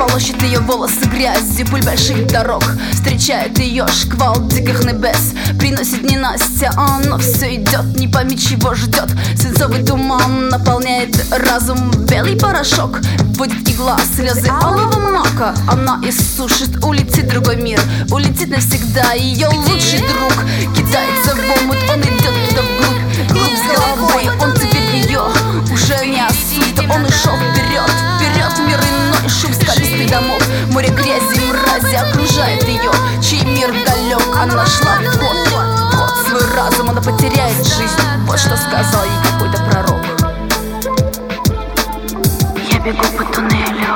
полощет ее волосы грязью, пыль больших дорог. Встречает ее шквал диких небес, приносит ненастье, но все идет, не пойми чего ждет. Свинцовый туман наполняет разум, белый порошок вводит игла, слезы алого мака. Она иссушит, улетит в другой мир, улетит навсегда. Ее лучший друг кидается в омут, он идет туда вглубь с головой. Он теперь ее уже не осудит, он ушел вперед, вперед в мир иной. Шум скалистых домов, море грязи, мрази окружает ее, чей мир далек. Она шла ход свой разум, она потеряет жизнь. Вот что сказал ей какой-то пророк. Я бегу по туннелю,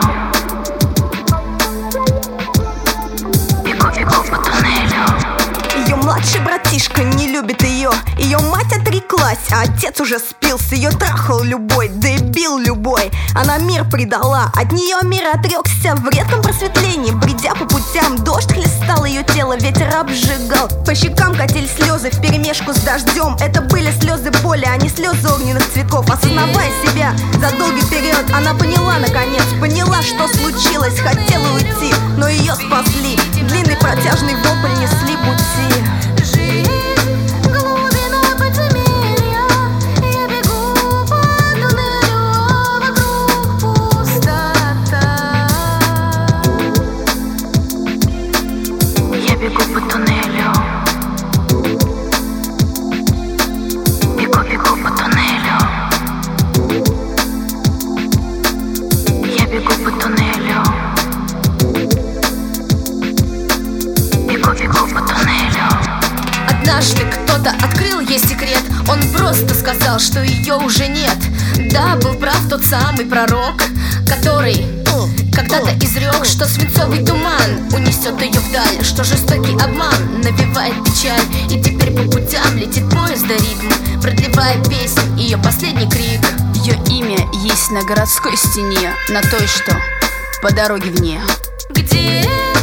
бегу по туннелю. Ее младший братишка не любит ее, ее мать отреклась, а отец уже спился. Ее трахал любой, да и бил любой. Она мир предала, от нее мир отрекся. В редком просветлении, бредя по путям, дождь хлестал ее тело, ветер обжигал. По щекам катили слезы вперемешку с дождем. Это были слезы боли, а не слезы огненных цветков. Осознавая себя за долгий период, она поняла наконец, поняла, что случилось. Хотела уйти, но ее спасли. Длинный протяжный вопль несли пути. Бегу по туннелю, бегу по туннелю. Я бегу по туннелю, бегу по туннелю. Однажды кто-то открыл ей секрет, он просто сказал, что ее уже нет. Да, был прав тот самый пророк, который когда-то изрек, что свинцовый туман унесет ее вдаль, что жестокий обман навевает печаль. И теперь по путям летит поезд до ритма, продлевая песнь ее последний крик. Ее имя есть на городской стене, на той, что по дороге вне. Где?